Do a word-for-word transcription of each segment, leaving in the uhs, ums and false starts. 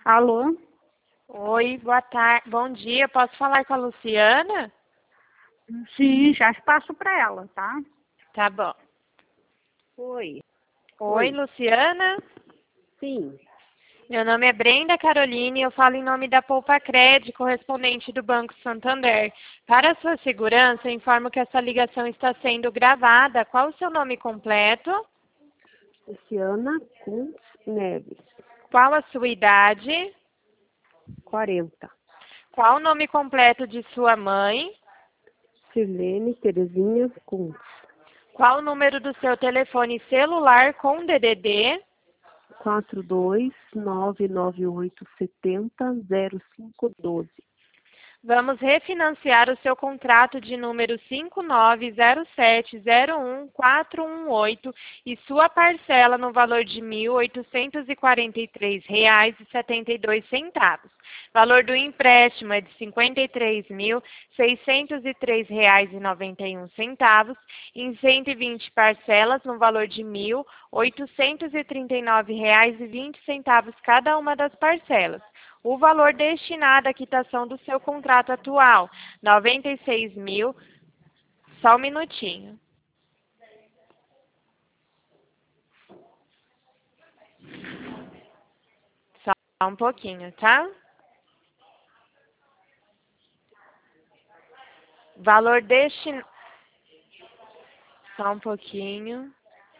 Alô? Oi, boa tarde. Bom dia. Posso falar com a Luciana? Sim, já passo para ela, tá? Tá bom. Oi. Oi, Oi. Luciana. Sim. Meu nome é Brenda Caroline e eu falo em nome da Poupa Cred, correspondente do Banco Santander. Para a sua segurança, eu informo que essa ligação está sendo gravada. Qual o seu nome completo? Luciana Kuntz Neves, Qual a sua idade? quarenta. Qual o nome completo de sua mãe? Sirlene Terezinha Kuntz, Qual o número do seu telefone celular com D D D? quatro dois nove nove oito sete zero zero cinco um dois. Vamos refinanciar o seu contrato de número cinco nove zero sete zero um quatro um oito e sua parcela no valor de mil oitocentos e quarenta e três reais e setenta e dois centavos. Valor do empréstimo é de cinquenta e três mil seiscentos e três reais e noventa e um centavos em cento e vinte parcelas no valor de mil oitocentos e trinta e nove reais e vinte centavos cada uma das parcelas. O valor destinado à quitação do seu contrato atual, noventa e seis mil. Só um minutinho. Só um pouquinho, tá? Valor destinado. Só um pouquinho.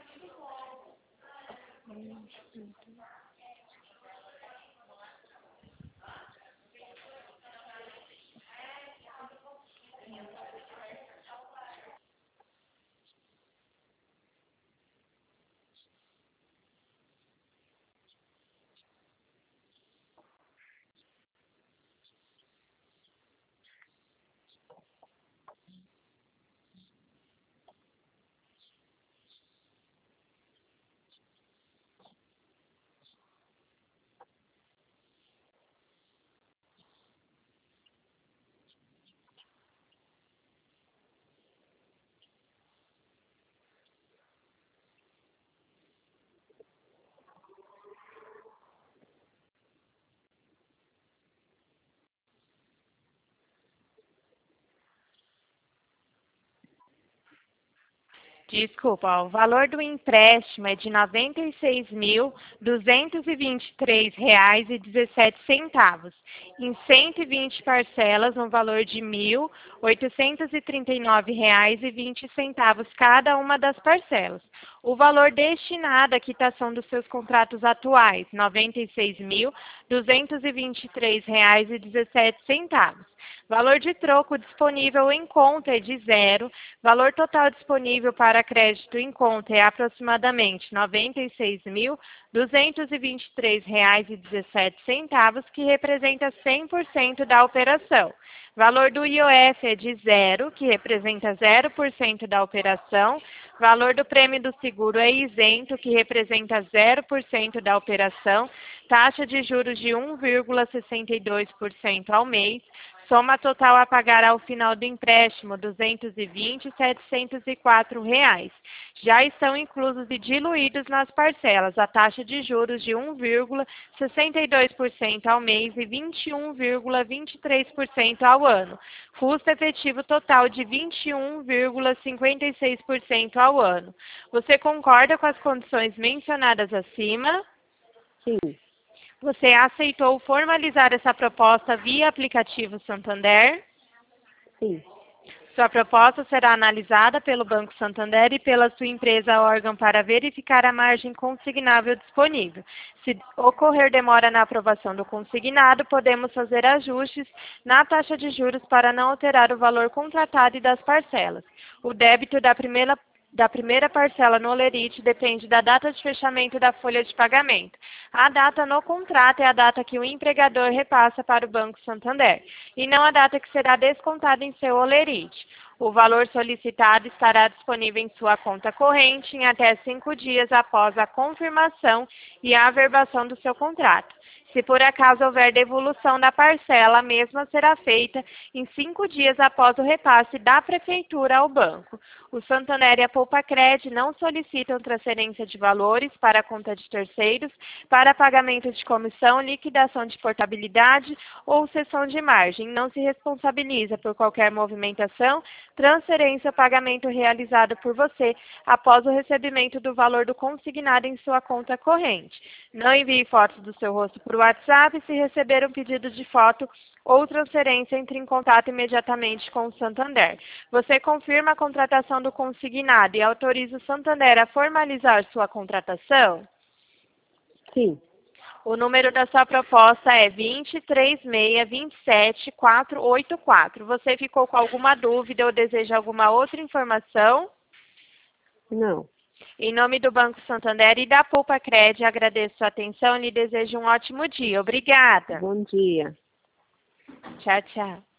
Desculpa, ó, o valor do empréstimo é de noventa e seis mil duzentos e vinte e três reais e dezessete centavos, em cento e vinte parcelas no valor de mil oitocentos e trinta e nove reais e vinte centavos cada uma das parcelas. O valor destinado à quitação dos seus contratos atuais, noventa e seis mil duzentos e vinte e três reais e dezessete centavos. Valor de troco disponível em conta é de zero. Valor total disponível para crédito em conta é aproximadamente noventa e seis mil duzentos e vinte e três reais e dezessete centavos, que representa cem por cento da operação. Valor do I O F é de zero, que representa zero por cento da operação. Valor do prêmio do seguro é isento, que representa zero por cento da operação. Taxa de juros de um vírgula sessenta e dois por cento ao mês. Soma total a pagar ao final do empréstimo, duzentos e vinte mil setecentos e quatro reais. Já estão inclusos e diluídos nas parcelas a taxa de juros de um vírgula sessenta e dois por cento ao mês e vinte e um vírgula vinte e três por cento ao ano. Custo efetivo total de vinte e um vírgula cinquenta e seis por cento ao ano. Você concorda com as condições mencionadas acima? Sim. Você aceitou formalizar essa proposta via aplicativo Santander? Sim. Sua proposta será analisada pelo Banco Santander e pela sua empresa órgão para verificar a margem consignável disponível. Se ocorrer demora na aprovação do consignado, podemos fazer ajustes na taxa de juros para não alterar o valor contratado e das parcelas. O débito da primeira da primeira parcela no Olerite depende da data de fechamento da folha de pagamento. A data no contrato é a data que o empregador repassa para o Banco Santander, e não a data que será descontada em seu Olerite. O valor solicitado estará disponível em sua conta corrente em até cinco dias após a confirmação e a averbação do seu contrato. Se por acaso houver devolução da parcela, a mesma será feita em cinco dias após o repasse da Prefeitura ao banco. O Santander e a Poupacred não solicitam transferência de valores para a conta de terceiros para pagamento de comissão, liquidação de portabilidade ou cessão de margem. Não se responsabiliza por qualquer movimentação, transferência ou pagamento realizado por você após o recebimento do valor do consignado em sua conta corrente. Não envie fotos do seu rosto por WhatsApp. Se receber um pedido de foto ou transferência, entre em contato imediatamente com o Santander. Você confirma a contratação do consignado e autoriza o Santander a formalizar sua contratação? Sim. O número da sua proposta é vinte, trinta e seis, vinte e sete, quatrocentos e oitenta e quatro. Você ficou com alguma dúvida ou deseja alguma outra informação? Não. Em nome do Banco Santander e da Poupacred, agradeço sua atenção e lhe desejo um ótimo dia. Obrigada. Bom dia. Tchau, tchau.